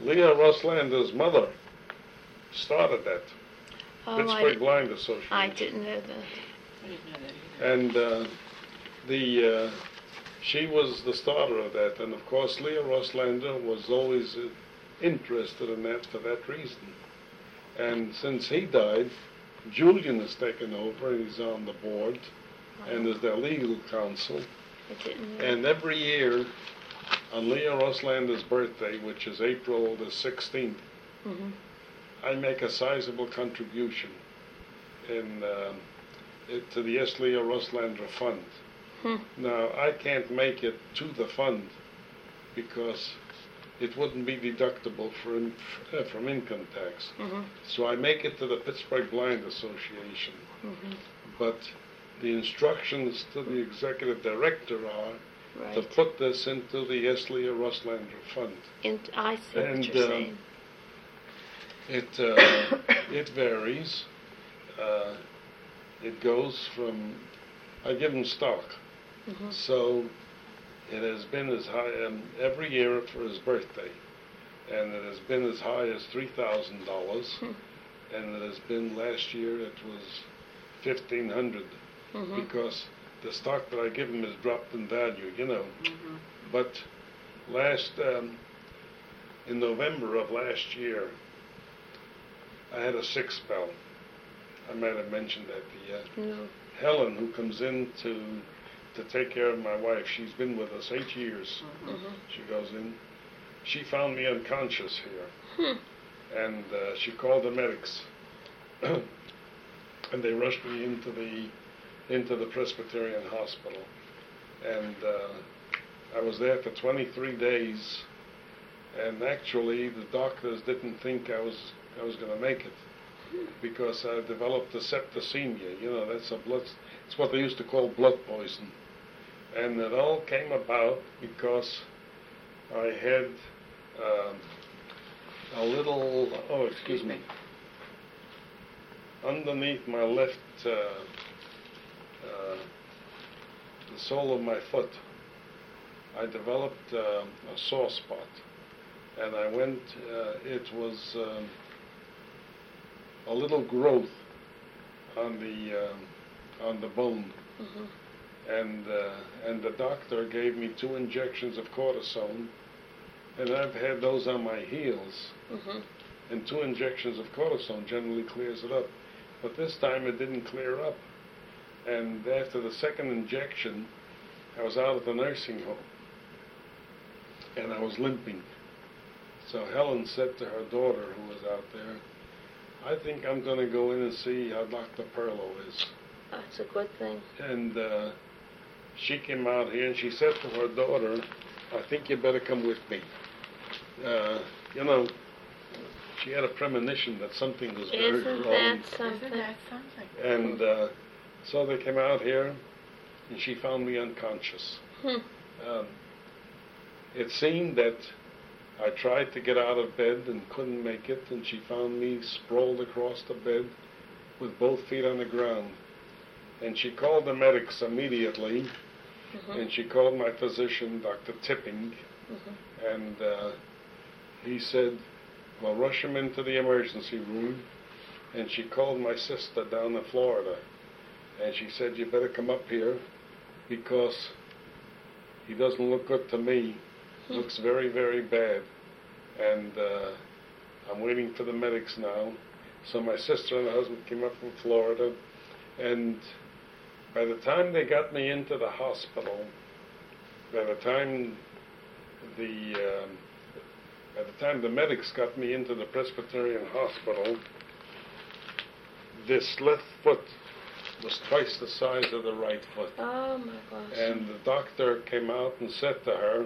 Leah Russlander's mother started that. Oh, Pittsburgh Blind Association. I didn't know that. I didn't know that either. And she was the starter of that. And of course, Leah Russlander was always interested in that for that reason. And since he died, Julian has taken over and he's on the board and is their legal counsel. I didn't know. And every year on Leah Russlander's birthday, which is April the 16th, Mm-hmm. I make a sizable contribution to the S. Leah Russlander Fund. Now, I can't make it to the fund because it wouldn't be deductible from income tax. Mm-hmm. So I make it to the Pittsburgh Blind Association. Mm-hmm. But the instructions to the executive director are Right. to put this into the S. Leah Russlander Fund. I see what And, you're saying. It varies. It goes from, I give him stock. Mm-hmm. So it has been as high every year for his birthday. And it has been as high as $3,000. And it has been last year, it was $1,500 Mm-hmm. because the stock that I give him has dropped in value, Mm-hmm. But in November of last year, I had a sick spell. I might have mentioned that to you. No. Helen, who comes in to take care of my wife, she's been with us 8 years. Mm-hmm. She goes in. She found me unconscious here. And she called the medics. And they rushed me into the Presbyterian Hospital. And I was there for 23 days. And actually, the doctors didn't think I was going to make it because I developed a septicemia. It's what they used to call blood poison. And it all came about because I had a little, excuse me, underneath my left, the sole of my foot, I developed a sore spot. And I went, it was a little growth on the bone. Mm-hmm. And the doctor gave me 2 injections of cortisone, and I've had those on my heels. Mm-hmm. And 2 injections of cortisone generally clears it up. But this time it didn't clear up. And after the second injection, I was out of the nursing home. And I was limping. So Helen said to her daughter, who was out there, I think I'm going to go in and see how Dr. Perlow is. That's a good thing. And she came out here and she said to her daughter, I think you better come with me. She had a premonition that something was very Isn't wrong. that something? Isn't that something? And so they came out here and she found me unconscious. It seemed that I tried to get out of bed and couldn't make it, and she found me sprawled across the bed with both feet on the ground. And she called the medics immediately, and she called my physician, Dr. Tipping, and he said, well, rush him into the emergency room. And she called my sister down in Florida, and she said, you better come up here because he doesn't look good to me. Looks very, very bad. And I'm waiting for the medics now. So my sister and her husband came up from Florida, and by the time they got me into the hospital, by the time the medics got me into the Presbyterian Hospital, this left foot was twice the size of the right foot. Oh my gosh. And the doctor came out and said to her,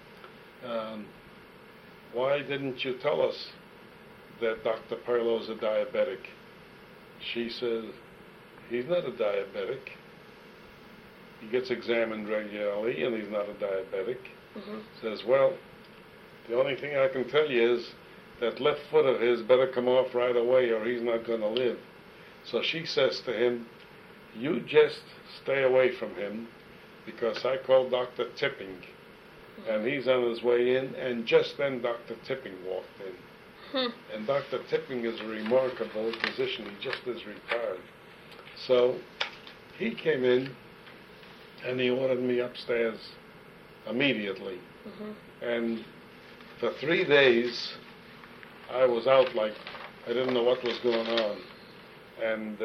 why didn't you tell us that Dr. Perlow's a diabetic? She said, he's not a diabetic. He gets examined regularly and he's not a diabetic. Says, well, the only thing I can tell you is that left foot of his better come off right away or he's not going to live. So she says to him, you just stay away from him, because I called Dr. Tipping and he's on his way in, and just then Dr. Tipping walked in. And Dr. Tipping is a remarkable physician. He just is retired. So he came in, and he ordered me upstairs immediately. And for 3 days, I was out like I didn't know what was going on. And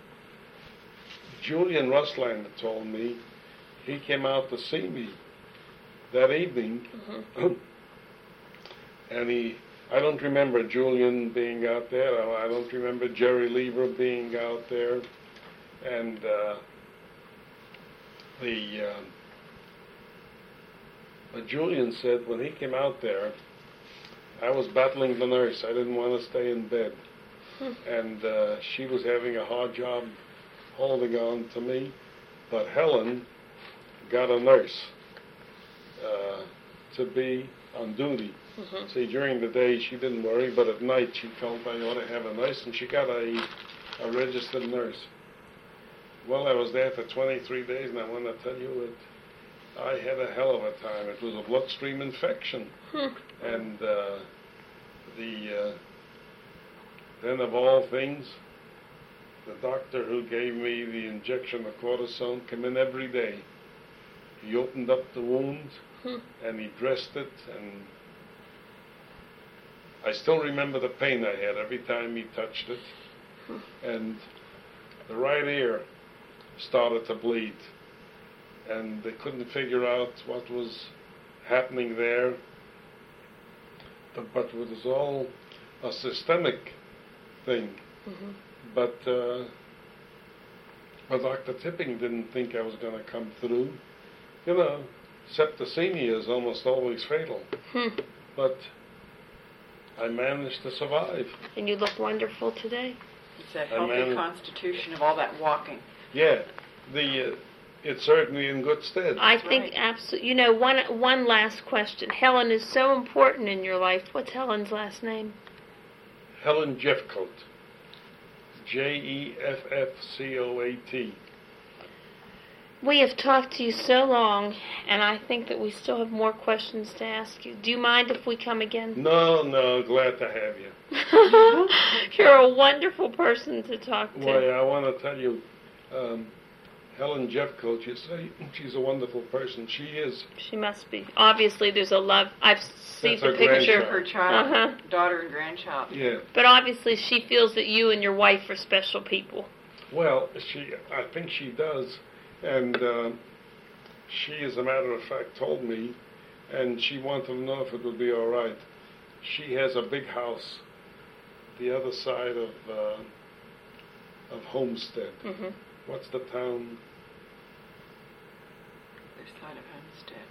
Julian Russlander told me he came out to see me that evening. And I don't remember Julian being out there. I don't remember Jerry Lieber being out there. And but Julian said when he came out there, I was battling the nurse. I didn't want to stay in bed. And she was having a hard job holding on to me. But Helen got a nurse to be on duty. See, during the day she didn't worry, but at night she felt I ought to have a nurse, and she got a registered nurse. Well, I was there for 23 days, and I want to tell you I had a hell of a time. It was a bloodstream infection. And then of all things, the doctor who gave me the injection of cortisone came in every day. He opened up the wound, and he dressed it, and I still remember the pain I had every time he touched it. And the right ear started to bleed. And they couldn't figure out what was happening there. But it was all a systemic thing. But Dr. Tipping didn't think I was going to come through. You know, septicemia is almost always fatal. But I managed to survive. And you look wonderful today. It's a healthy constitution of all that walking. Yeah, it's certainly in good stead. I think absolutely. You know, one last question. Helen is so important in your life. What's Helen's last name? Helen Jeffcoat. Jeffcoat. We have talked to you so long, and I think that we still have more questions to ask you. Do you mind if we come again? No, glad to have you. You're a wonderful person to talk to. Well, I want to tell you, Helen Jeffcoat, you say she's a wonderful person. She is. She must be. Obviously, there's a love. I've seen the Picture picture. of her child, daughter and grandchild. Yeah. But obviously, she feels that you and your wife are special people. Well, I think she does. And she, as a matter of fact, told me, and she wanted to know if it would be all right. She has a big house the other side of Homestead. What's the town? Other side of Homestead.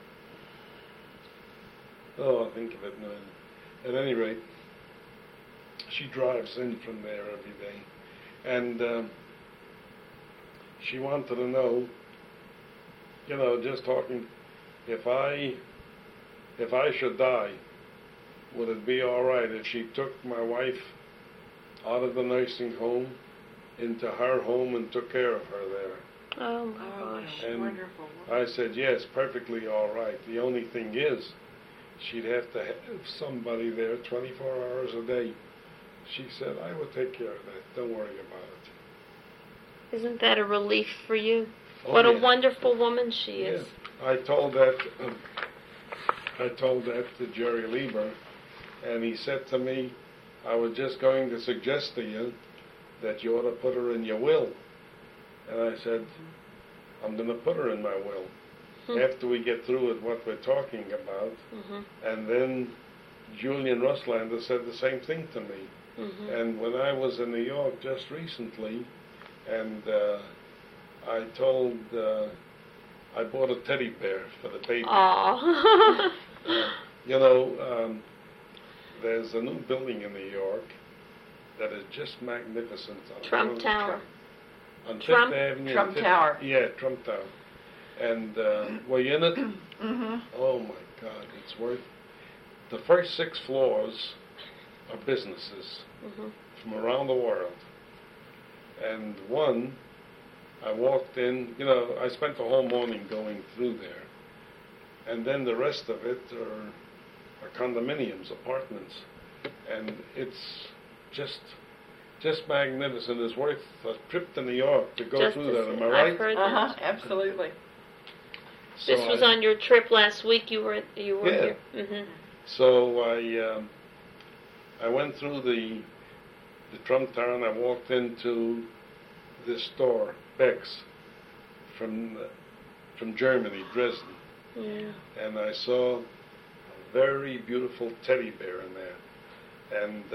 Oh, I'll think of it now. At any rate, she drives in from there every day. And she wanted to know, you know, just talking, if I should die, would it be all right if she took my wife out of the nursing home into her home and took care of her there? Oh, my gosh. And wonderful. I said, yes, perfectly all right. The only thing is, she'd have to have somebody there 24 hours a day. She said, I will take care of that. Don't worry about it. Isn't that a relief for you? Oh, what yeah. a wonderful woman she is. Yeah. I told that to Jerry Lieber, and he said to me, I was just going to suggest to you that you ought to put her in your will. And I said, I'm going to put her in my will after we get through with what we're talking about. And then Julian Russlander said the same thing to me. And when I was in New York just recently, and I bought a teddy bear for the baby. Aww. You know, there's a new building in New York that is just magnificent. Trump Tower. On Trump? Fifth Avenue. Trump Tower. Yeah, Trump Tower. And were you in it? Oh my God, it's worth. The first 6 floors are businesses from around the world. And I walked in, you know, I spent the whole morning going through there. and then the rest of it are condominiums, apartments, and it's just magnificent. It's worth a trip to New York to go Just through to that. see- Am I right? I've heard that. Absolutely. So This was I- on your trip last week. You were Yeah. here. Mm-hmm. So I went through the Trump Town. I walked into this store, Beck's, from Germany, Dresden, Yeah. and I saw a very beautiful teddy bear in there, and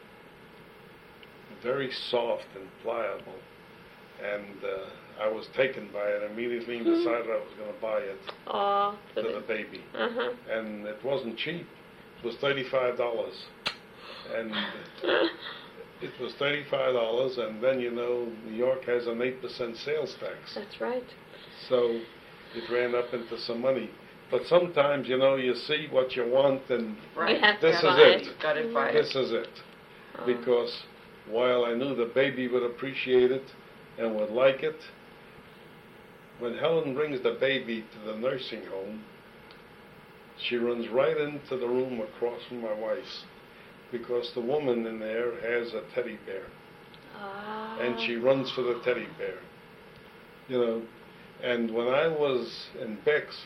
very soft and pliable, and I was taken by it immediately and decided I was going to buy it Aw. for the baby. Uh-huh. And it wasn't cheap. It was $35, and it was $35, and then New York has an 8% sales tax, That's right. so it ran up into some money. But sometimes you see what you want, and Right. You have to this is buy it. You've got to buy it. This is it. Oh. Because while I knew the baby would appreciate it and would like it, when Helen brings the baby to the nursing home, she runs right into the room across from my wife's, because the woman in there has a teddy bear, Ah. and she runs for the teddy bear. And when I was in Beck's,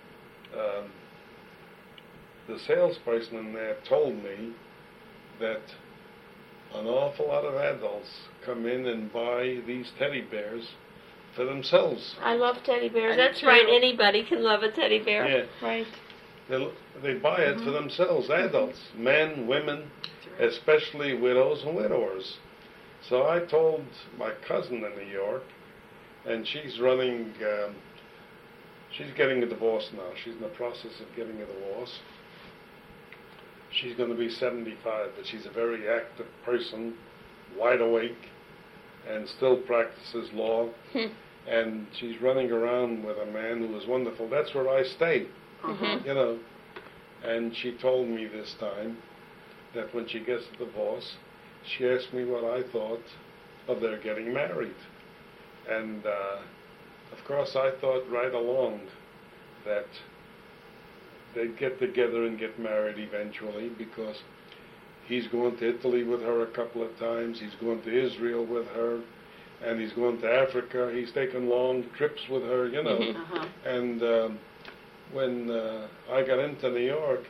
the salesperson in there told me that an awful lot of adults come in and buy these teddy bears for themselves. I love teddy bears. I do That's too. right. Anybody can love a teddy bear. Yeah. Right. They buy it for themselves, adults, men, women, especially widows and widowers. So I told my cousin in New York, and she's running, she's getting a divorce now. She's in the process of getting a divorce. She's going to be 75, but she's a very active person, wide awake, and still practices law. And she's running around with a man who is wonderful. That's where I stay, Mm-hmm. And she told me this time that when she gets a divorce, she asked me what I thought of their getting married. And, of course, I thought right along that they'd get together and get married eventually, because he's going to Italy with her a couple of times, he's going to Israel with her, and he's going to Africa. He's taken long trips with her, Uh-huh. And when I got into New York,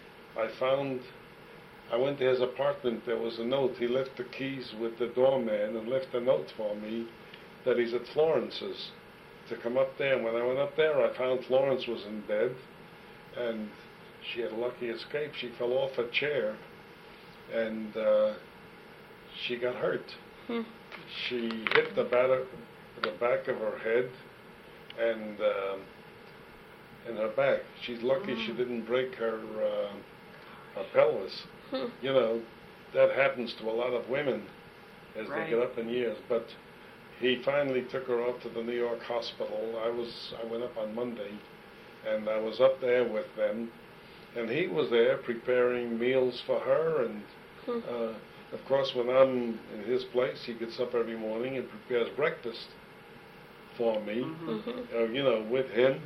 I went to his apartment. There was a note. He left the keys with the doorman and left a note for me that he's at Florence's to come up there. And when I went up there, I found Florence was in bed, and she had a lucky escape. She fell off a chair, and she got hurt. She hit the back of her head and in her back. She's lucky she didn't break her pelvis. That happens to a lot of women as they get up in years. But he finally took her up to the New York hospital. I went up on Monday, and I was up there with them, and he was there preparing meals for her. And of course, when I'm in his place, he gets up every morning and prepares breakfast for me, with him.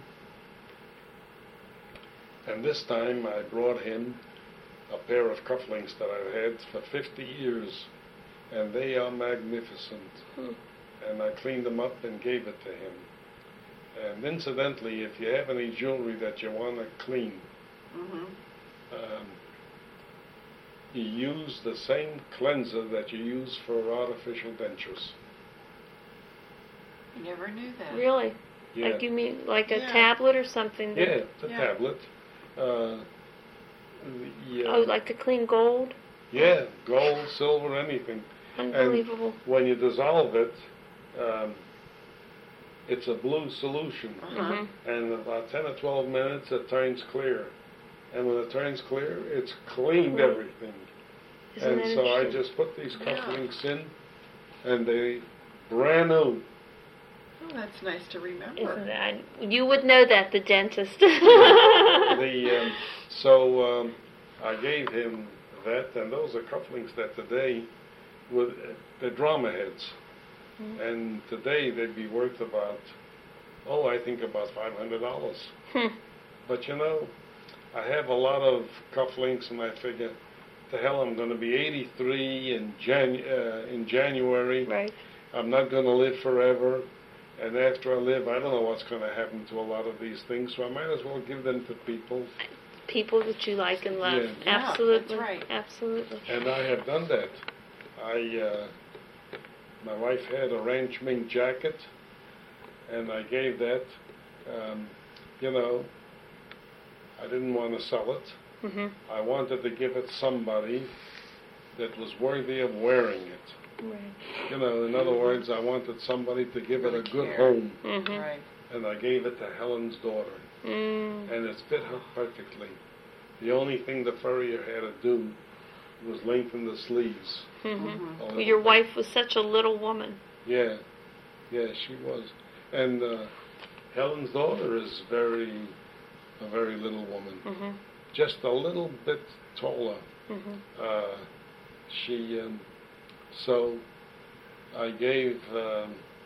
And this time I brought him a pair of cufflinks that I've had for 50 years, and they are magnificent. And I cleaned them up and gave it to him. And incidentally, if you have any jewelry that you want to clean, you use the same cleanser that you use for artificial dentures. I never knew that. Really? Yeah. Like you mean like a Yeah. tablet or something? Yeah, that- the Yeah. tablet. Oh, like to clean gold? Yeah, gold, silver, anything. Unbelievable. When you dissolve it, it's a blue solution. Uh-huh. And in about 10 or 12 minutes, it turns clear. And when it turns clear, it's cleaned Right. everything. Isn't And that so I interesting? just put these Yeah. cufflinks in, and they brand new. Oh, that's nice to remember. Isn't that? You would know that, the dentist. So I gave him that, and those are cufflinks that today, they're drama heads. And today they'd be worth about, I think about $500. But you know, I have a lot of cufflinks, and I figure, the hell, I'm going to be 83 in January. Right. I'm not going to live forever. And after I live, I don't know what's going to happen to a lot of these things, so I might as well give them to people. People that you like and love. Yeah. Absolutely. That's right. Absolutely. And I have done that. My wife had a ranch mink jacket, and I gave that. You know, I didn't want to sell it. Mm-hmm. I wanted to give it somebody that was worthy of wearing it. Right. You know, in other words, I wanted somebody to give it a good Care. home, Mm-hmm. Right. and I gave it to Helen's daughter, Mm. and it's fit her perfectly. The only thing the furrier had to do was lengthen the sleeves. Mm-hmm. Mhm. a Well, little your bit. wife was such a little woman. Yeah, she was. And Helen's daughter is a very little woman, Mm-hmm. just a little bit taller. Mm-hmm. So I gave her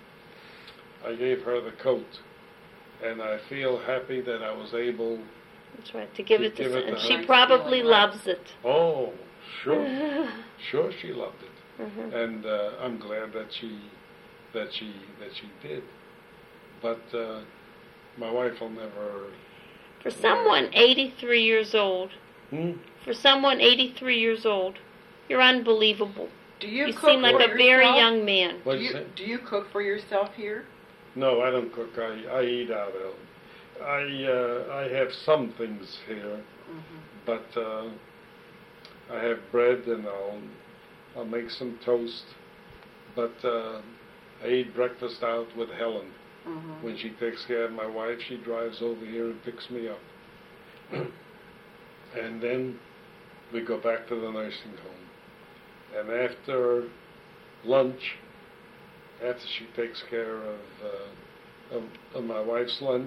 the coat, and I feel happy that I was able. That's right. To give To it to give it and to she her. probably Nice feeling, right? loves it. Oh, sure she loved it, Mm-hmm. and I'm glad that she did. But my wife will never. For someone 83 years old, you're unbelievable. Do you, You cook seem like for a very yourself? young man. What Do you you, say? do you cook for yourself here? No, I don't cook. I eat out. I have some things here, Mm-hmm. but I have bread, and I'll make some toast. But I eat breakfast out with Helen. Mm-hmm. When she takes care of my wife, she drives over here and picks me up. And then we go back to the nursing home. And after lunch, after she takes care of my wife's lunch,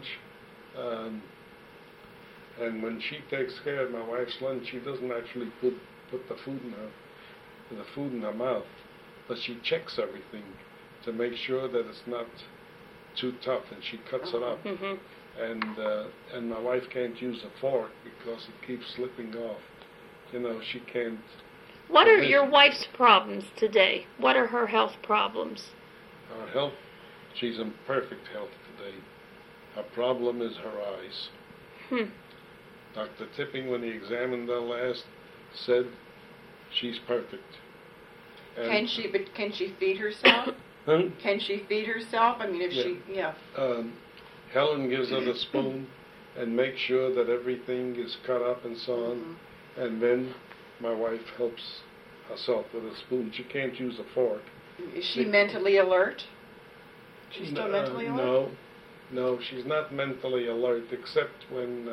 and when she takes care of my wife's lunch, she doesn't actually put the food in her mouth, but she checks everything to make sure that it's not too tough, and she cuts it up. Mm-hmm. And my wife can't use a fork because it keeps slipping off. You know, she can't. What are your wife's problems today? What are her health problems? Her health, she's in perfect health today. Her problem is her eyes. Dr. Tipping, when he examined her last, said she's perfect. And Can she feed herself? Huh? Can she feed herself? I mean, if Yeah. she, Helen gives her the spoon and makes sure that everything is cut up and so on. Mm-hmm. And then my wife helps herself with a spoon. She can't use a fork. Is she mentally alert? She's still mentally alert? No, she's not mentally alert, except when,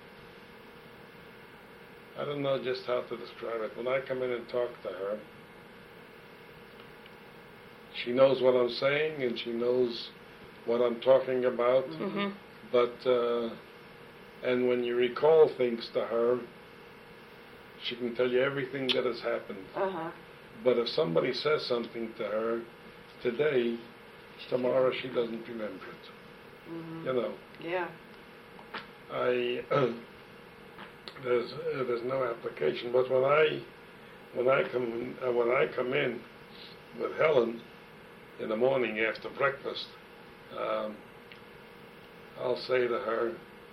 I don't know just how to describe it. When I come in and talk to her, she knows what I'm saying and she knows what I'm talking about. Mm-hmm. But, and when you recall things to her, she can tell you everything that has happened. Uh-huh. But if somebody says something to her today, tomorrow she doesn't remember it. Mm-hmm. You know, Yeah. there's no application. But when I come in with Helen in the morning after breakfast, I'll say to her,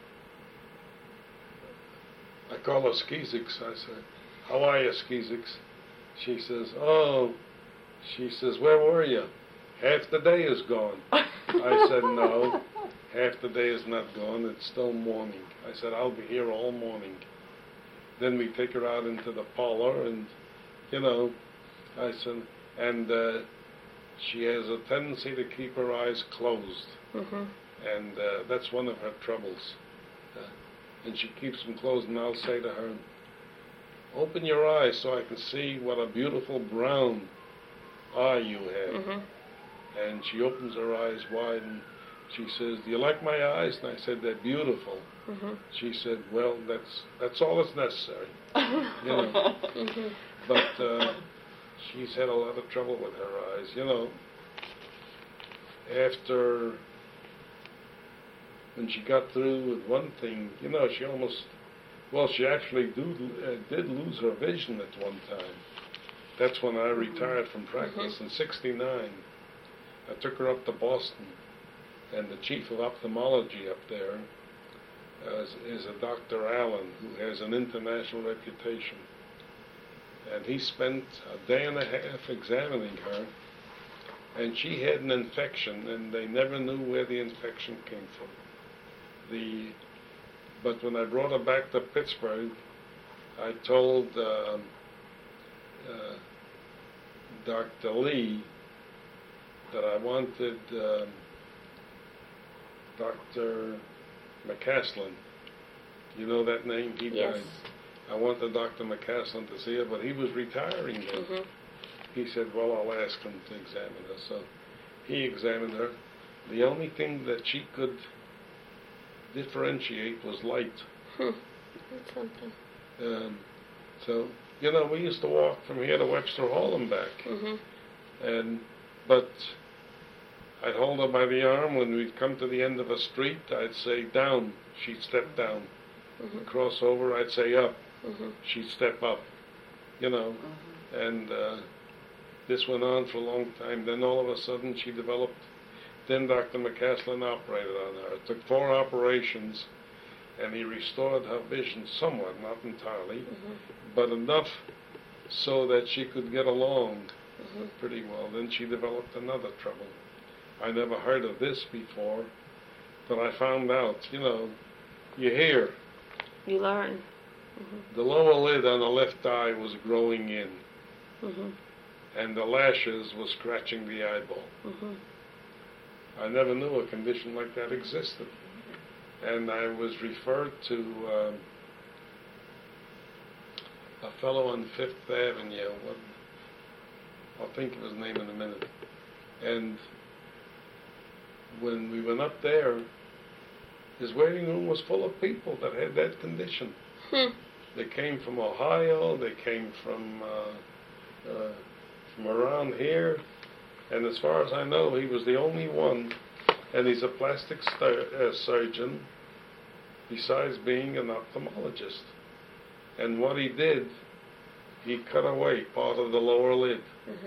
I call her Skeezix. I say, "How are you, Skeezix?" She says, "Where were you? Half the day is gone." I said, "No, half the day is not gone. It's still morning." I said, "I'll be here all morning." Then we take her out into the parlor, and, you know, I said, and she has a tendency to keep her eyes closed. Mm-hmm. And that's one of her troubles. And she keeps them closed, and I'll say to her, "Open your eyes so I can see what a beautiful brown eye you have." Mm-hmm. And she opens her eyes wide, and she says, "Do you like my eyes?" And I said, "They're beautiful." Mm-hmm. She said, "Well, that's all that's necessary." You know. Mm-hmm. But she's had a lot of trouble with her eyes. You know, after when she got through with one thing, she almost, she actually did lose her vision at one time. That's when I retired from practice in '69. I took her up to Boston, and the chief of ophthalmology up there is a Dr. Allen, who has an international reputation. And he spent a day and a half examining her, and she had an infection, and they never knew where the infection came from. But when I brought her back to Pittsburgh, I told Dr. Lee that I wanted Dr. McCaslin. You know that name? He Yes. died. I wanted Dr. McCaslin to see her, but he was retiring then. He said, well, I'll ask him to examine her. So he examined her. The only thing that she could differentiate was light. That's something. So, we used to walk from here to Webster Hall and back. But I'd hold her by the arm. When we'd come to the end of a street, I'd say down. She'd step down. Cross over, I'd say up. She'd step up. And this went on for a long time. Then all of a sudden she developed. Then Dr. McCaslin operated on her. It took 4 operations, and he restored her vision somewhat, not entirely, but enough so that she could get along pretty well. Then she developed another trouble. I never heard of this before, but I found out, you hear. You learn. The lower lid on the left eye was growing in, and the lashes were scratching the eyeball. I never knew a condition like that existed. And I was referred to a fellow on 5th Avenue. I'll think of his name in a minute. And when we went up there, his waiting room was full of people that had that condition. They came from Ohio, they came from around here, and as far as I know, he was the only one, and he's a plastic surgeon, besides being an ophthalmologist. And what he did, he cut away part of the lower lid,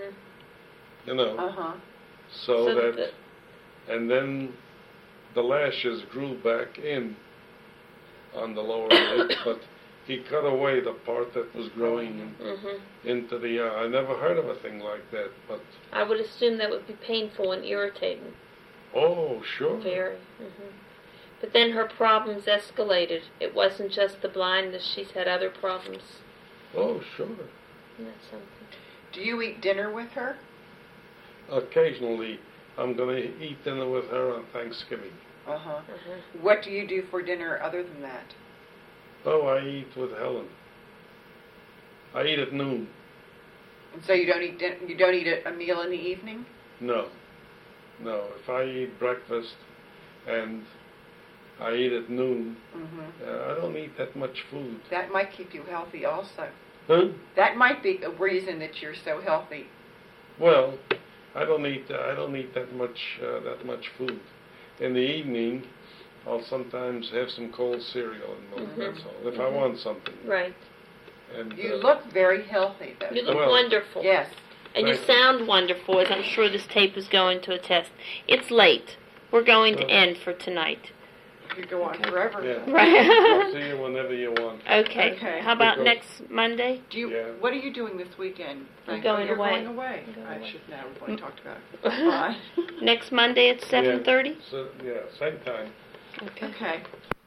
so that, and then the lashes grew back in on the lower lid, but he cut away the part that was growing into the eye. I never heard of a thing like that, but I would assume that would be painful and irritating. Oh, sure. Very. But then her problems escalated. It wasn't just the blindness. She's had other problems. Oh, sure. That's something. Do you eat dinner with her? Occasionally. I'm going to eat dinner with her on Thanksgiving. What do you do for dinner other than that? Oh, I eat with Helen. I eat at noon. And so you don't eat you don't eat a meal in the evening? No. If I eat breakfast and I eat at noon, I don't eat that much food. That might keep you healthy also. Huh? That might be a reason that you're so healthy. Well, I don't eat that much food. In the evening, I'll sometimes have some cold cereal and milk. That's all. If I want something. Right. And you look very healthy, though. You look wonderful. Yes. And you sound wonderful, as I'm sure this tape is going to attest. It's late. We're going to end for tonight. You go on forever. Yeah. Right. I'll see you whenever you want. Okay. How about next Monday? What are you doing this weekend? I'm going You're away. going away. I should know. We've already talked about it. Bye. Next Monday at 7:30? Same time. Okay.